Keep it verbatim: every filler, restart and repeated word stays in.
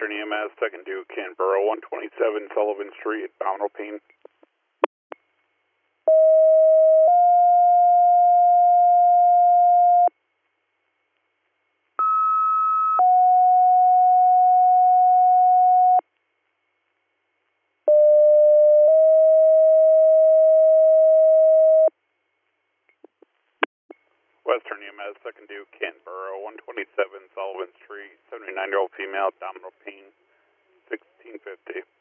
Western E M S, second Duke, Canberra, one twenty-seven Sullivan Street, abdominal pain. Western E M S, second Duke, Canberra, one twenty-seven Sullivan Street, seventy-nine-year-old female, abdominal pain, sixteen fifty.